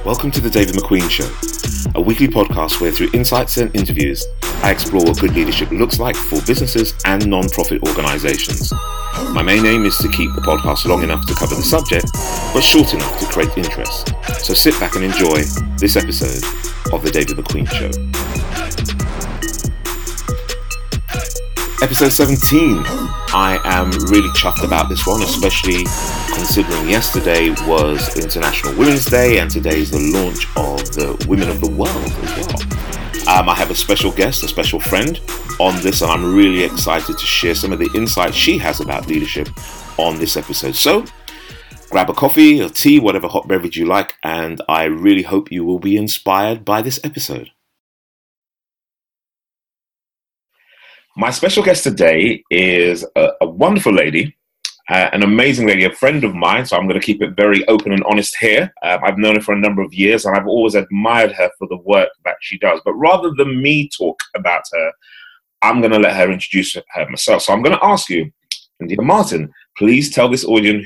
Welcome to the David McQueen Show, a weekly podcast where through insights and interviews, I explore what good leadership looks like for businesses and non-profit organizations. My main aim is to keep the podcast long enough to cover the subject, but short enough to create interest. So sit back and enjoy this episode of the David McQueen Show. Episode 17. I am really chuffed about this one, especially considering yesterday was International Women's Day and today is the launch of the Women of the World as well. I have a special guest, a special friend on this, and I'm really excited to share some of the insights she has about leadership on this episode. So grab a coffee or tea, whatever hot beverage you like, and I really hope you will be inspired by this episode. My special guest today is a wonderful lady, an amazing lady, a friend of mine, so I'm going to keep it very open and honest here. I've known her for a number of years, and I've always admired her for the work that she does. But rather than me talk about her, I'm going to let her introduce her myself. So I'm going to ask you, Indira Martin, please tell this audience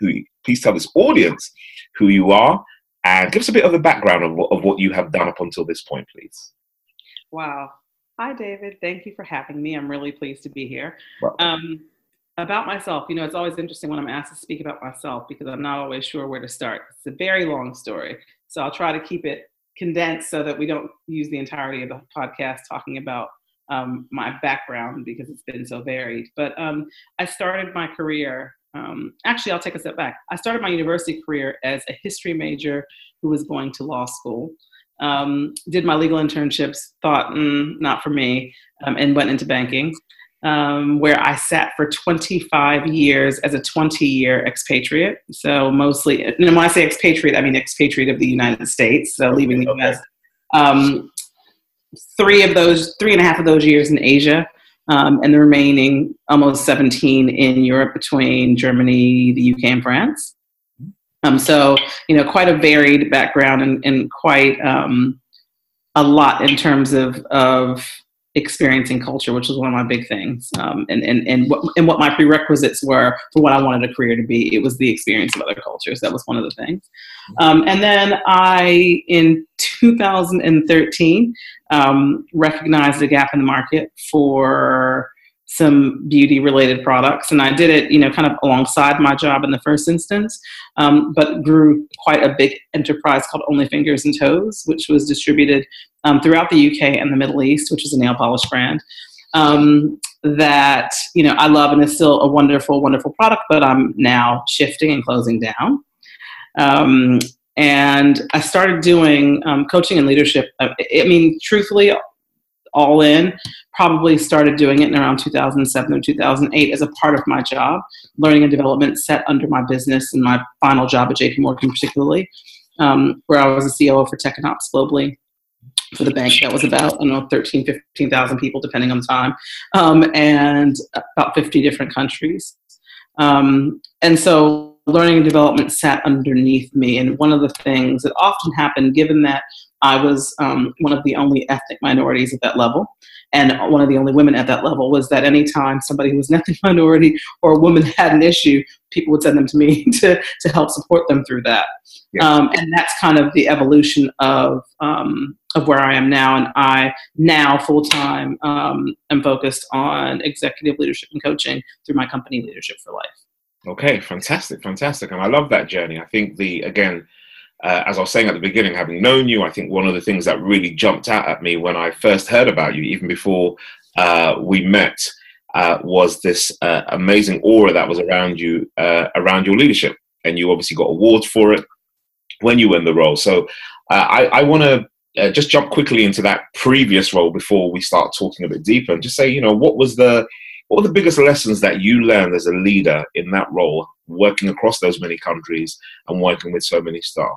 who you are, and give us a bit of the background of what you have done up until this point, please. Wow. Hi, David. Thank you for having me. I'm really pleased to be here. Well, About myself, it's always interesting when I'm asked to speak about myself because I'm not always sure where to start. It's a very long story. So I'll try to keep it condensed so that we don't use the entirety of the podcast talking about my background because it's been so varied. But I started my career, actually, I'll take a step back. I started my university career as a history major who was going to law school. Did my legal internships, thought, not for me, and went into banking, where I sat for 25 years as a 20-year expatriate. So mostly, and when I say expatriate, I mean expatriate of the United States, so leaving the US. 3.5 of those years in Asia, and the remaining almost 17 in Europe between Germany, the UK, and France. So, quite a varied background and quite a lot in terms of experiencing culture, which was one of my big things. And what my prerequisites were for what I wanted a career to be. It was the experience of other cultures. That was one of the things. And then in 2013, recognized a gap in the market for some beauty-related products. And I did it, kind of alongside my job in the first instance, but grew quite a big enterprise called Only Fingers and Toes, which was distributed throughout the UK and the Middle East, which is a nail polish brand that, I love and is still a wonderful, wonderful product, but I'm now shifting and closing down. And I started doing coaching and leadership. Truthfully, all in, probably started doing it in around 2007 or 2008 as a part of my job, learning and development set under my business and my final job at JP Morgan particularly, where I was a COO for tech and ops globally for the bank. That was about, 15,000 people depending on the time, and about 50 different countries. And so learning and development sat underneath me. And one of the things that often happened, given that I was one of the only ethnic minorities at that level, and one of the only women at that level, was that anytime somebody who was an ethnic minority or a woman had an issue, people would send them to me to help support them through that. Yeah. And that's kind of the evolution of where I am now. And I now full-time am focused on executive leadership and coaching through my company, Leadership for Life. Okay, fantastic. And I love that journey. I think as I was saying at the beginning, having known you, I think one of the things that really jumped out at me when I first heard about you, even before we met, was this amazing aura that was around you, around your leadership. And you obviously got awards for it when you were in the role. So I want to just jump quickly into that previous role before we start talking a bit deeper, and just say, what were the biggest lessons that you learned as a leader in that role, working across those many countries and working with so many staff?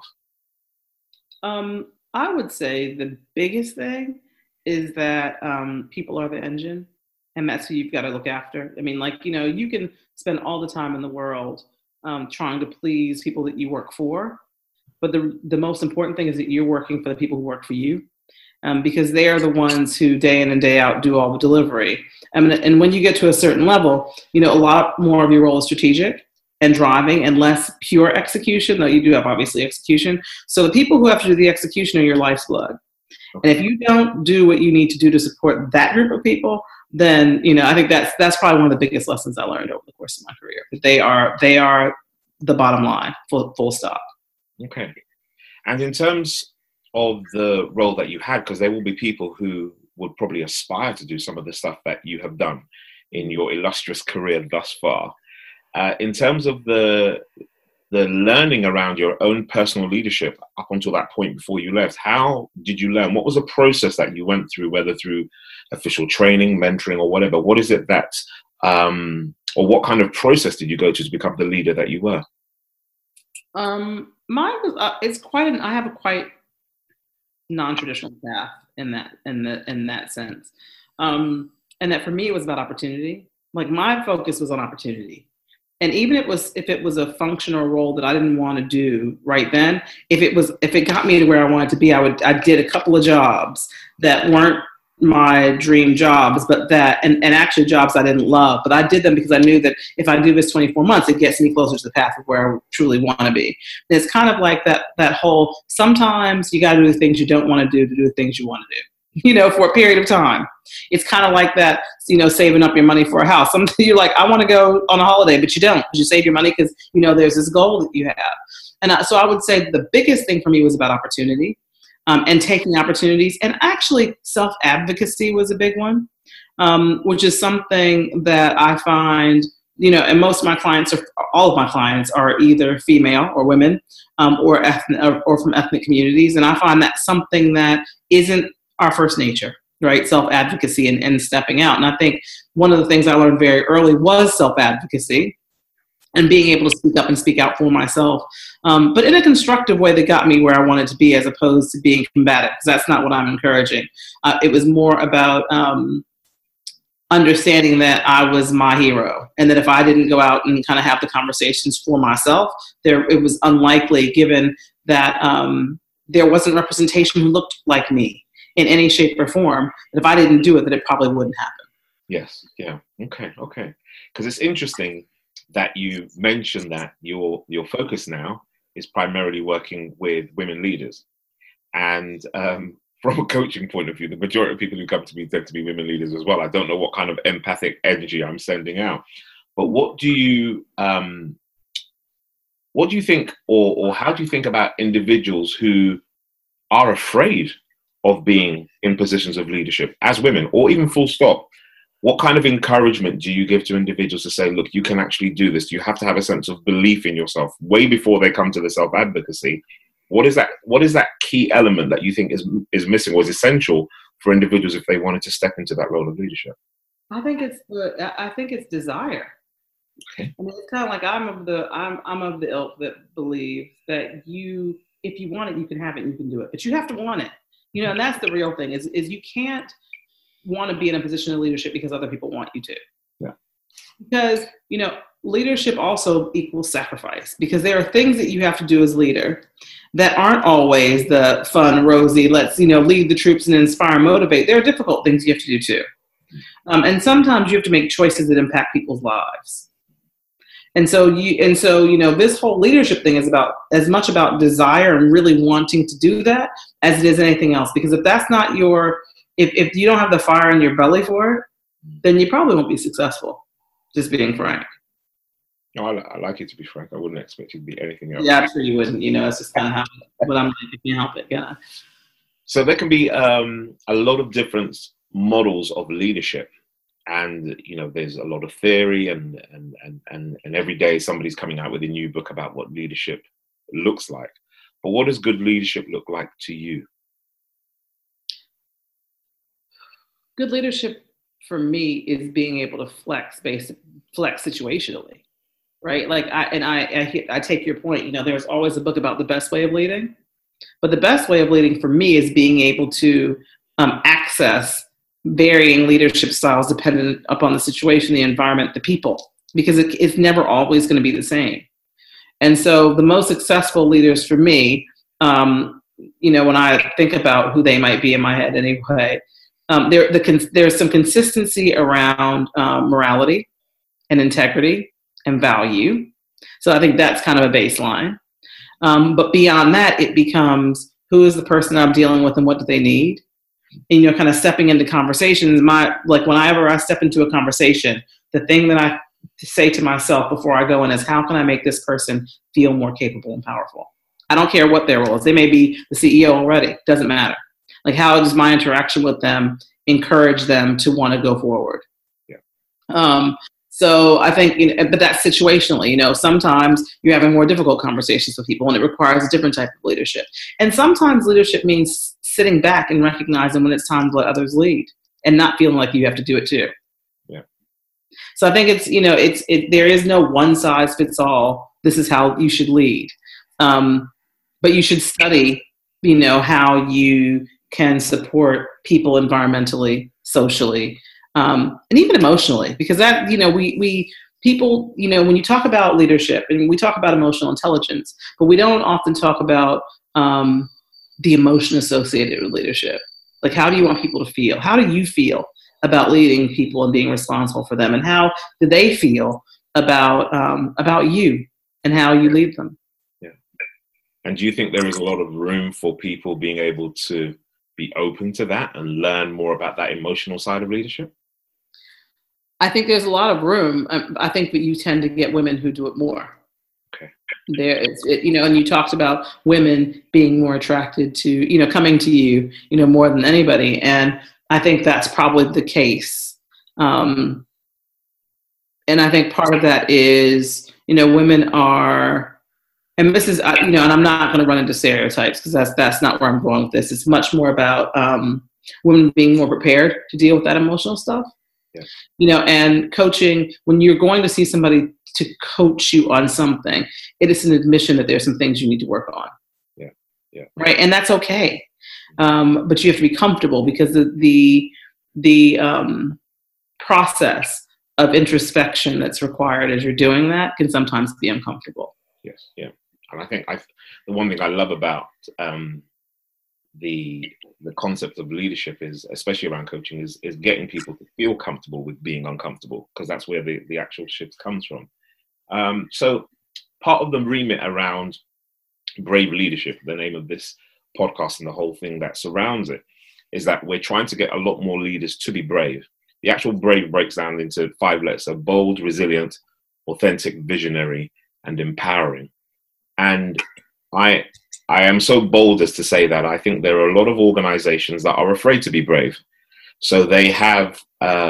I would say the biggest thing is that people are the engine, and that's who you've got to look after. You can spend all the time in the world trying to please people that you work for, but the most important thing is that you're working for the people who work for you. Because they are the ones who day in and day out do all the delivery. And when you get to a certain level, a lot more of your role is strategic. and driving and less pure execution, though you do have obviously execution. So the people who have to do the execution are your life's blood. And if you don't do what you need to do to support that group of people, then, I think that's probably one of the biggest lessons I learned over the course of my career. That they are the bottom line, full stop. Okay. And in terms of the role that you had, because there will be people who would probably aspire to do some of the stuff that you have done in your illustrious career thus far. In terms of the learning around your own personal leadership up until that point before you left, how did you learn? What was the process that you went through, whether through official training, mentoring, or whatever? What is it that, or what kind of process did you go to become the leader that you were? Mine was, I have a quite non-traditional path in that sense. And that for me, it was about opportunity. Like my focus was on opportunity. And even if it was a function or role that I didn't want to do right then, if it got me to where I wanted to be, I did a couple of jobs that weren't my dream jobs, but and actually jobs I didn't love, but I did them because I knew that if I do this 24 months, it gets me closer to the path of where I truly want to be. And it's kind of like that whole, sometimes you got to do the things you don't want to do the things you want to do. For a period of time. It's kind of like that, saving up your money for a house. Sometimes you're like, I want to go on a holiday, but you don't, because you save your money because, there's this goal that you have. And so I would say the biggest thing for me was about opportunity, and taking opportunities. And actually self-advocacy was a big one, which is something that I find, and most of my clients, or all of my clients, are either female or women, or from ethnic communities. And I find that something that isn't our first nature, right? Self-advocacy and stepping out. And I think one of the things I learned very early was self-advocacy and being able to speak up and speak out for myself, but in a constructive way that got me where I wanted to be, as opposed to being combative, because that's not what I'm encouraging. It was more about understanding that I was my hero, and that if I didn't go out and kind of have the conversations for myself, it was unlikely, given that there wasn't representation who looked like me in any shape or form, that if I didn't do it, that it probably wouldn't happen. Yes. Yeah. Okay. Because it's interesting that you mentioned that your focus now is primarily working with women leaders. And from a coaching point of view, the majority of people who come to me tend to be women leaders as well. I don't know what kind of empathic energy I'm sending out. But what do you think, or how do you think about individuals who are afraid of being in positions of leadership as women, or even full stop? What kind of encouragement do you give to individuals to say, look, you can actually do this? You have to have a sense of belief in yourself way before they come to the self-advocacy. What is that key element that you think is missing, or is essential for individuals if they wanted to step into that role of leadership? I think it's desire. Okay. I mean, it's kind of like I'm of the ilk that believe that if you want it, you can have it and you can do it, but you have to want it. And that's the real thing is you can't want to be in a position of leadership because other people want you to. Yeah. Because, leadership also equals sacrifice, because there are things that you have to do as leader that aren't always the fun, rosy, let's, lead the troops and inspire and motivate. There are difficult things you have to do too. And sometimes you have to make choices that impact people's lives. And so this whole leadership thing is as much about desire and really wanting to do that as it is anything else. Because if that's not if you don't have the fire in your belly for it, then you probably won't be successful. Just being frank. No, I like it to be frank. I wouldn't expect you to be anything else. Yeah, I'm sure you wouldn't. It's just kind of what I'm like. If you help it, yeah. So there can be a lot of different models of leadership. And, there's a lot of theory and every day somebody's coming out with a new book about what leadership looks like. But what does good leadership look like to you? Good leadership for me is being able to flex situationally, right? Like I take your point, there's always a book about the best way of leading, but the best way of leading for me is being able to access varying leadership styles dependent upon the situation, the environment, the people, because it's never always going to be the same. And so the most successful leaders for me, when I think about who they might be in my head anyway, there's some consistency around morality and integrity and value. So I think that's kind of a baseline. But beyond that, it becomes, who is the person I'm dealing with and what do they need? And, kind of stepping into conversations. Whenever I step into a conversation, the thing that I say to myself before I go in is, how can I make this person feel more capable and powerful? I don't care what their role is. They may be the CEO already. Doesn't matter. Like, how does my interaction with them encourage them to want to go forward? Yeah. So I think, but that's situationally. Sometimes you're having more difficult conversations with people, and it requires a different type of leadership. And sometimes leadership means sitting back and recognizing when it's time to let others lead, and not feeling like you have to do it too. Yeah. So I think there is no one size fits all. This is how you should lead, but you should study, how you can support people environmentally, socially. And even emotionally, because that, people, when you talk about leadership, and we talk about emotional intelligence, but we don't often talk about the emotion associated with leadership. Like, how do you want people to feel? How do you feel about leading people and being responsible for them? And how do they feel about you and how you lead them? Yeah. And do you think there is a lot of room for people being able to be open to that and learn more about that emotional side of leadership? I think there's a lot of room. I think that you tend to get women who do it more. Okay. And you talked about women being more attracted to, coming to you, more than anybody. And I think that's probably the case. And I think part of that is, women are, and this is, and I'm not going to run into stereotypes, because that's not where I'm going with this. It's much more about women being more prepared to deal with that emotional stuff. Yeah. And coaching, when you're going to see somebody to coach you on something, it is an admission that there's some things you need to work on. Yeah. Yeah. Right. And that's okay. But you have to be comfortable, because the process of introspection that's required as you're doing that can sometimes be uncomfortable. Yes. Yeah. And I think the one thing I love about the concept of leadership is, especially around coaching, is getting people to feel comfortable with being uncomfortable, because that's where the actual shift comes from. So part of the remit around Brave Leadership, the name of this podcast and the whole thing that surrounds it, is that we're trying to get a lot more leaders to be brave. The actual brave breaks down into 5 letters: so bold, resilient, authentic, visionary, and empowering. And I am so bold as to say that I think there are a lot of organizations that are afraid to be brave. So they have,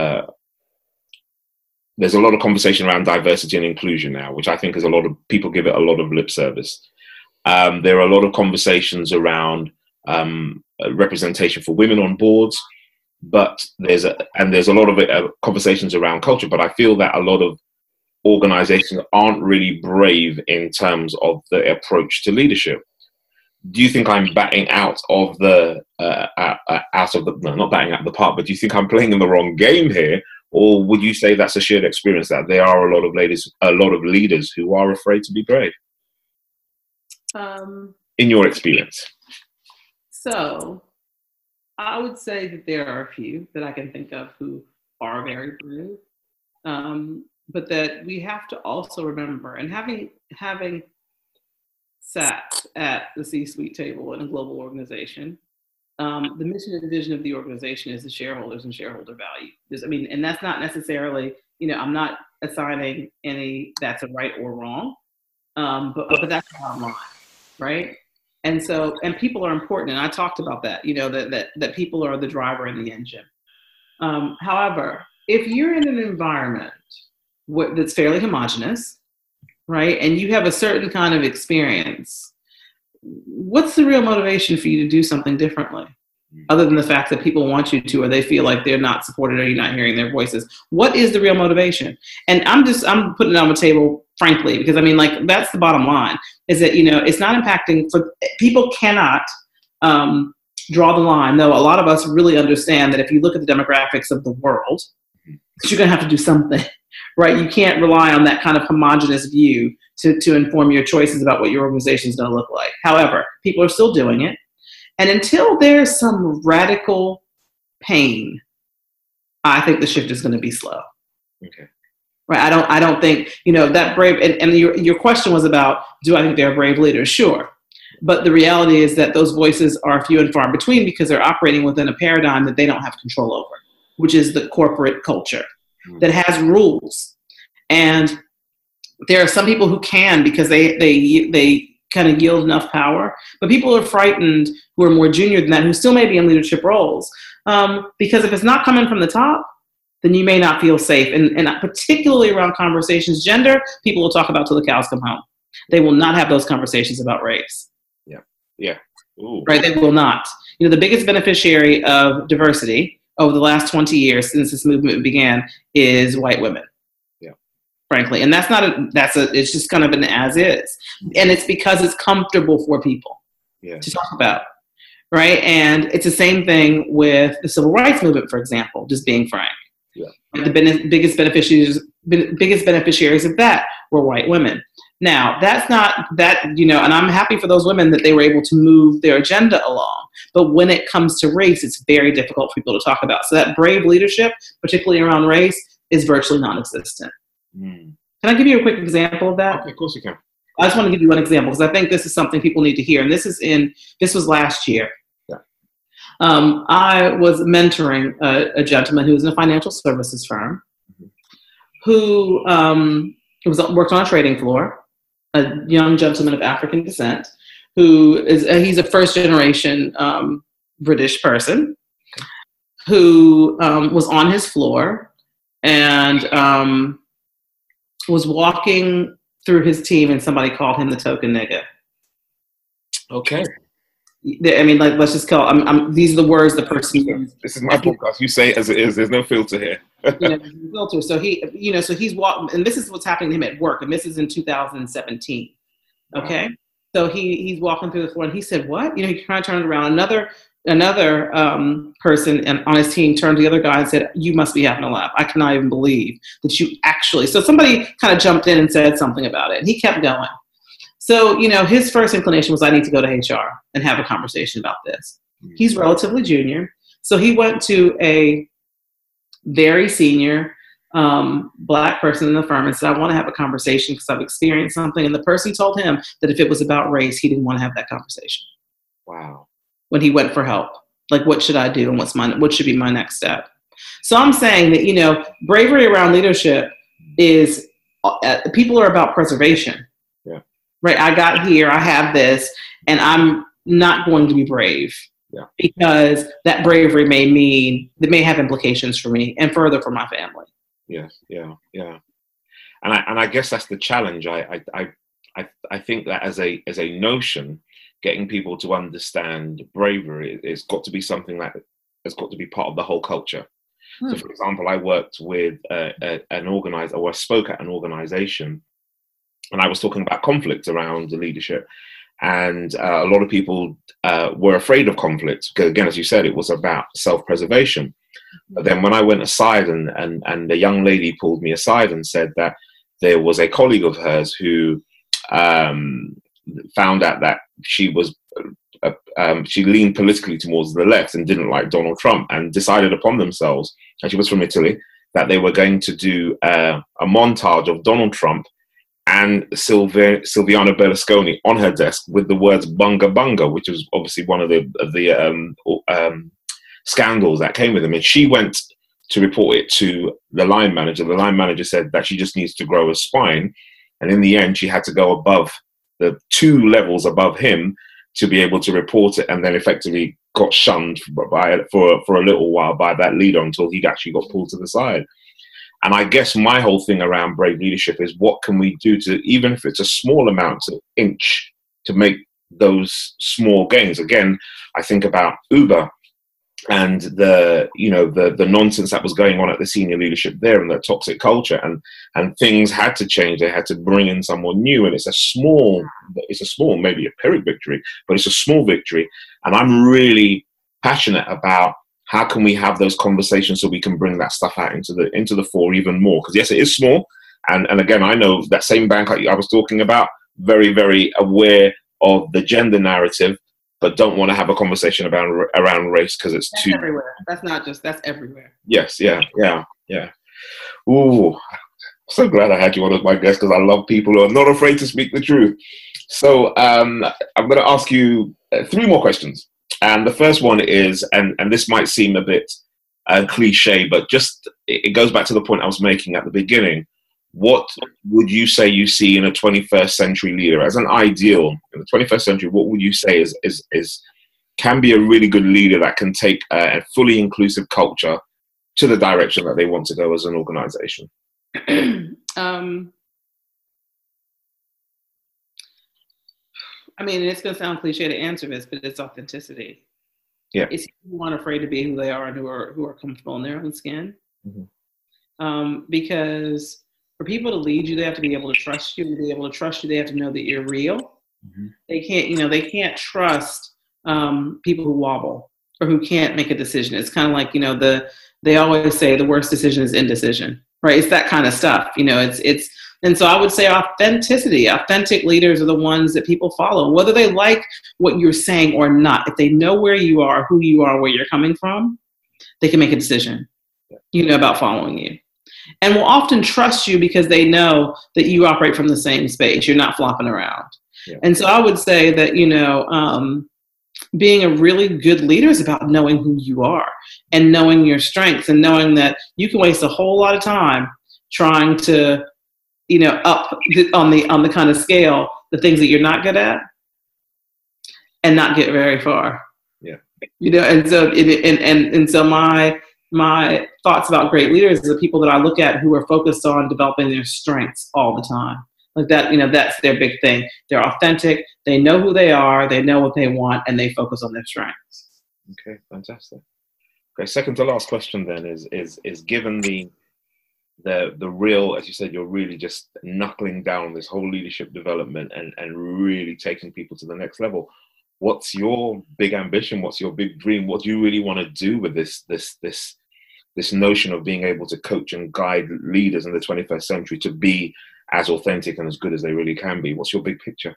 there's a lot of conversation around diversity and inclusion now, which I think is a lot of people give it a lot of lip service. There are a lot of conversations around representation for women on boards, but there's a lot of conversations around culture. But I feel that a lot of organizations aren't really brave in terms of the approach to leadership. Do you think I'm batting out of the not batting out the park, but do you think I'm playing in the wrong game here? Or would you say that's a shared experience, that there are a lot of leaders who are afraid to be brave? In your experience. So I would say that there are a few that I can think of who are very brave. But that we have to also remember, and having sat at the C-suite table in a global organization, the mission and vision of the organization is the shareholders and shareholder value. And that's not necessarily, I'm not assigning any that's a right or wrong, but that's the bottom line, right? And so, and people are important, and I talked about that, that people are the driver and the engine. However, if you're in an environment that's fairly homogenous, right, and you have a certain kind of experience, what's the real motivation for you to do something differently, other than the fact that people want you to, or they feel like they're not supported, or you're not hearing their voices? What is the real motivation? And I'm putting it on the table, frankly, because that's the bottom line, is that, it's not impacting, for people cannot draw the line, though a lot of us really understand that if you look at the demographics of the world, you're going to have to do something, right? You can't rely on that kind of homogenous view to inform your choices about what your organization is going to look like. However, people are still doing it. And until there's some radical pain, I think the shift is going to be slow. Okay. right? I don't think, that brave, and your question was about, do I think they're brave leaders? Sure. But the reality is that those voices are few and far between because they're operating within a paradigm that they don't have control over, which is the corporate culture that has rules. And there are some people who can because they kind of yield enough power, but people are frightened who are more junior than that, who still may be in leadership roles. Because if it's not coming from the top, then you may not feel safe. And particularly around conversations, gender, people will talk about till the cows come home. They will not have those conversations about race. Yeah. Yeah. Ooh. Right? They will not. The biggest beneficiary of diversity over the last 20 years since this movement began is white women. Frankly. And it's just kind of an as is. And it's because it's comfortable for people to talk about. Right. And it's the same thing with the civil rights movement, for example, just being frank. Yeah. The biggest beneficiaries of that were white women. Now, that's not that, and I'm happy for those women that they were able to move their agenda along. But when it comes to race, it's very difficult for people to talk about. So that brave leadership, particularly around race, is virtually non-existent. Can I give you a quick example of that? Okay, of course you can. I just want to give you one example because I think this is something people need to hear. And this was last year. Yeah. I was mentoring a gentleman who was in a financial services firm who worked on a trading floor, a young gentleman of African descent he's a first generation British person who was on his floor and was walking through his team and somebody called him the token nigga. Okay. I mean, like, let's just call these are the words the person used. This is my podcast. You say it as it is. There's no filter here. Filter. So he's walking, and this is what's happening to him at work, and this is in 2017. Okay. Wow. So he's walking through the floor and he said, what? He kind of turned around. Another person on his team turned to the other guy and said, you must be having a laugh. I cannot even believe that you actually. So somebody kind of jumped in and said something about it. And he kept going. So, his first inclination was, I need to go to HR and have a conversation about this. He's relatively junior. So he went to a very senior Black person in the firm and said, I want to have a conversation because I've experienced something. And the person told him that if it was about race, he didn't want to have that conversation. Wow. When he went for help, like, what should I do and what should be my next step? So I'm saying that, bravery around leadership is people are about preservation. Yeah. Right. I got here, I have this, and I'm not going to be brave because that bravery may have implications for me and further for my family. Yes. Yeah. Yeah. And I guess that's the challenge. I think that as a notion, getting people to understand bravery, it's got to be something that has got to be part of the whole culture. So, for example, I worked with an organizer, or I spoke at an organization, and I was talking about conflict around the leadership. And a lot of people were afraid of conflict because, again, as you said, it was about self-preservation. But then when I went aside and the young lady pulled me aside and said that there was a colleague of hers who found out that she was she leaned politically towards the left and didn't like Donald Trump, and decided upon themselves, and she was from Italy, that they were going to do a montage of Donald Trump and Silviano Berlusconi on her desk with the words "bunga bunga," which was obviously one of the scandals that came with them. And she went to report it to the line manager. The line manager said that she just needs to grow a spine, and in the end, she had to go above the 2 levels above him to be able to report it, and then effectively got shunned for a little while by that leader until he actually got pulled to the side. And I guess my whole thing around brave leadership is, what can we do to, even if it's a small amount, to inch to make those small gains? Again, I think about Uber and the nonsense that was going on at the senior leadership there, and the toxic culture, and things had to change. They had to bring in someone new, and it's a small, maybe a Pyrrhic victory, but it's a small victory. And I'm really passionate about how can we have those conversations so we can bring that stuff out into the fore even more. Because yes, it is small, and again, I know that same bank I was talking about, very, very aware of the gender narrative, but don't want to have a conversation around race because it's too everywhere. That's everywhere. Yes, yeah. Ooh, So glad I had you on as my guest, because I love people who are not afraid to speak the truth. So I'm going to ask you three more questions. And the first one is, and this might seem a bit cliche, but just it goes back to the point I was making at the beginning. What would you say you see in a 21st century leader as an ideal in the 21st century? What would you say is can be a really good leader that can take a fully inclusive culture to the direction that they want to go as an organization? I mean, it's going to sound cliche to answer this, but it's authenticity. Yeah. It's people who aren't afraid to be who they are and who are comfortable in their own skin. Mm-hmm. Because for people to lead you, they have to be able to trust you. To be able to trust you, they have to know that you're real. Mm-hmm. They can't trust people who wobble or who can't make a decision. It's kind of like, they always say the worst decision is indecision, right? It's that kind of stuff. And so I would say authenticity. Authentic leaders are the ones that people follow, whether they like what you're saying or not. If they know where you are, who you are, where you're coming from, they can make a decision, about following you. And will often trust you because they know that you operate from the same space. You're not flopping around. Yeah. And so I would say that, being a really good leader is about knowing who you are and knowing your strengths and knowing that you can waste a whole lot of time trying to up on the kind of scale, the things that you're not good at and not get very far. Yeah. And so, and so my thoughts about great leaders are the people that I look at who are focused on developing their strengths all the time. Like that, that's their big thing. They're authentic. They know who they are. They know what they want, and they focus on their strengths. Okay, fantastic. Okay, second to last question then is given the real, as you said, you're really just knuckling down this whole leadership development and really taking people to the next level. What's your big ambition? What's your big dream? What do you really want to do with this notion of being able to coach and guide leaders in the 21st century to be as authentic and as good as they really can be? What's your big picture?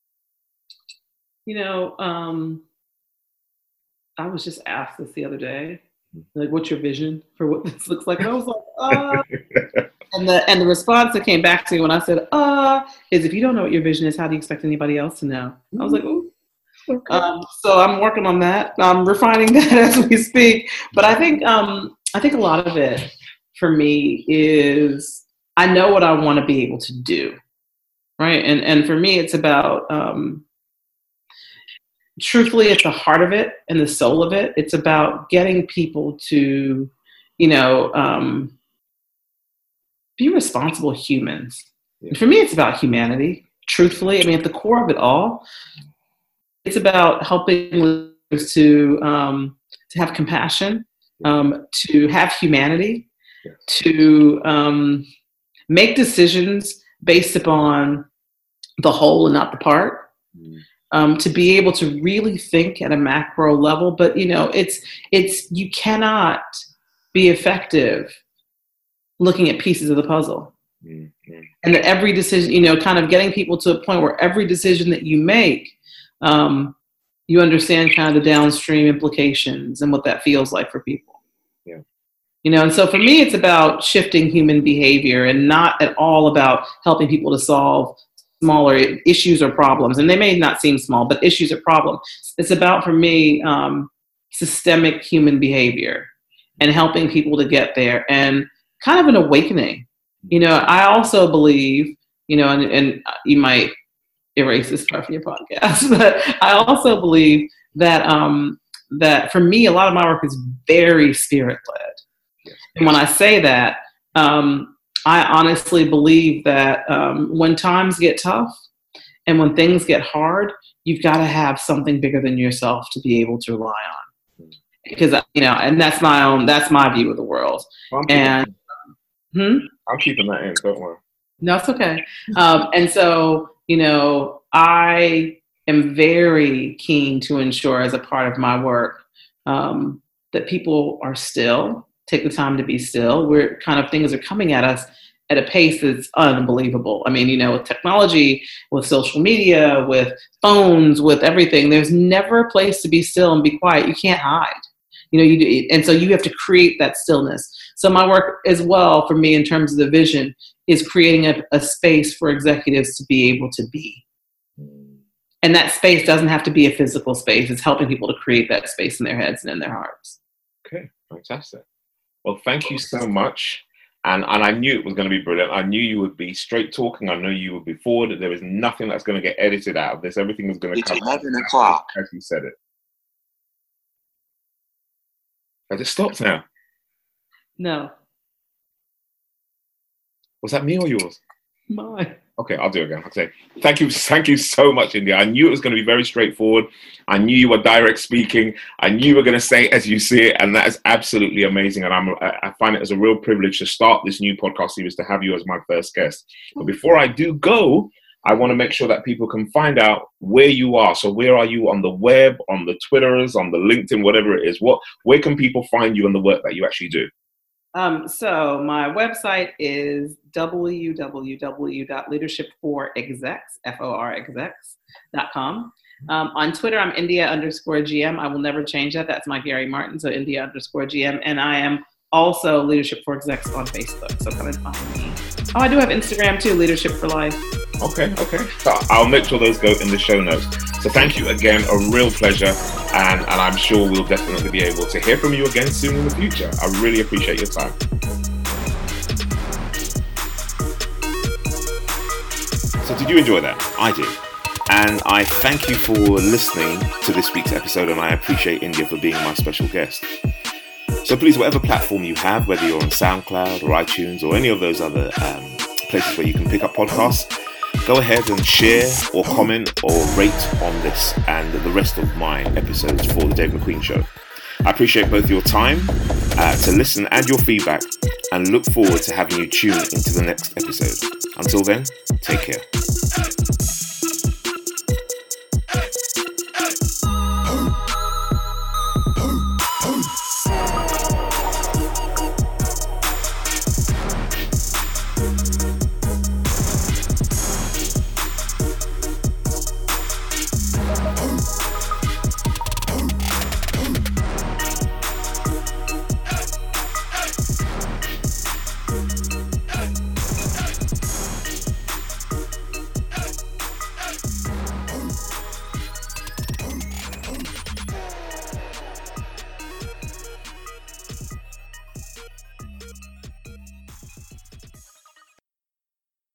I was just asked this the other day, like, what's your vision for what this looks like? And I was like, and the response that came back to me when I said, is if you don't know what your vision is, how do you expect anybody else to know? I was like, ooh. Okay. So I'm working on that. I'm refining that as we speak. But I think a lot of it for me is I know what I want to be able to do, right? And for me, it's about truthfully, at the heart of it and the soul of it, it's about getting people to, be responsible humans. Yeah. For me, it's about humanity. Truthfully, I mean, at the core of it all, it's about helping leaders to have compassion, to have humanity, yeah, to make decisions based upon the whole and not the part. To be able to really think at a macro level, but it's you cannot be effective looking at pieces of the puzzle. Mm-hmm. And that every decision, kind of getting people to a point where every decision that you make, you understand kind of the downstream implications and what that feels like for people. Yeah. And so for me, it's about shifting human behavior and not at all about helping people to solve smaller issues or problems. And they may not seem small, but issues or problems. It's about, for me, systemic human behavior and helping people to get there and kind of an awakening. I also believe, and you might erase this part from your podcast, but I also believe that that for me, a lot of my work is very spirit-led. Yes. And when I say that, I honestly believe that when times get tough and when things get hard, you've got to have something bigger than yourself to be able to rely on. Because, and that's my view of the world. Well, I'm keeping that in, don't worry. No, it's okay. And so, I am very keen to ensure as a part of my work that people are still, take the time to be still. We're kind of, things are coming at us at a pace that's unbelievable. I mean, with technology, with social media, with phones, with everything, there's never a place to be still and be quiet. You can't hide. And so you have to create that stillness. So my work as well for me in terms of the vision is creating a space for executives to be able to be. And that space doesn't have to be a physical space. It's helping people to create that space in their heads and in their hearts. Okay, fantastic. Well, thank you so much. And I knew it was going to be brilliant. I knew you would be straight talking. I knew you would be forward. There was nothing that's going to get edited out of this. Everything was going to come 11 o'clock. As you said it. Has it stopped now? No. Was that me or yours? Mine. Okay, I'll do it again. Okay, thank you so much, India. I knew it was going to be very straightforward. I knew you were direct speaking. I knew you were going to say it as you see it, and that is absolutely amazing. And I find it as a real privilege to start this new podcast series to have you as my first guest. But before I do go, I want to make sure that people can find out where you are. So where are you on the web, on the Twitters, on the LinkedIn, whatever it is? Where can people find you and the work that you actually do? So my website is www.leadershipforexecs.com. On Twitter, I'm India_GM. I will never change that. That's my Gary Martin. So India_GM. And I am also Leadership for Execs on Facebook. So come and find me. Oh, I do have Instagram too, Leadership for Life. Okay. So I'll make sure those go in the show notes. So thank you again, a real pleasure, and I'm sure we'll definitely be able to hear from you again soon in the future. I really appreciate your time. So did you enjoy that? I did. And I thank you for listening to this week's episode, and I appreciate India for being my special guest. So please, whatever platform you have, whether you're on SoundCloud or iTunes or any of those other places where you can pick up podcasts, go ahead and share or comment or rate on this and the rest of my episodes for The Dave McQueen Show. I appreciate both your time to listen and your feedback, and look forward to having you tune into the next episode. Until then, take care.